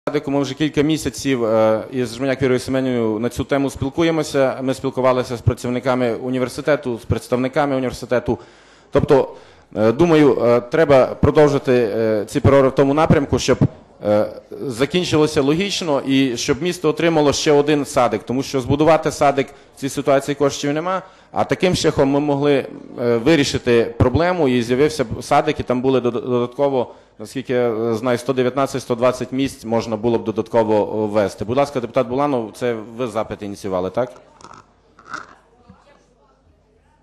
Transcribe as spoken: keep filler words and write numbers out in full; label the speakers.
Speaker 1: Ми вже кілька місяців із Жменяк Вірою Семенівною на цю тему спілкуємося. Ми спілкувалися з працівниками університету, з представниками університету. Тобто, думаю, треба продовжити ці переговори в тому напрямку, щоб закінчилося логічно і щоб місто отримало ще один садик. Тому що збудувати садик в цій ситуації коштів нема, а таким шляхом ми могли вирішити проблему і з'явився садик, і там були додатково, наскільки я знаю, сто дев'ятнадцять - сто двадцять місць можна було б додатково ввести. Будь ласка, депутат Буланов, це ви запит ініціювали, так?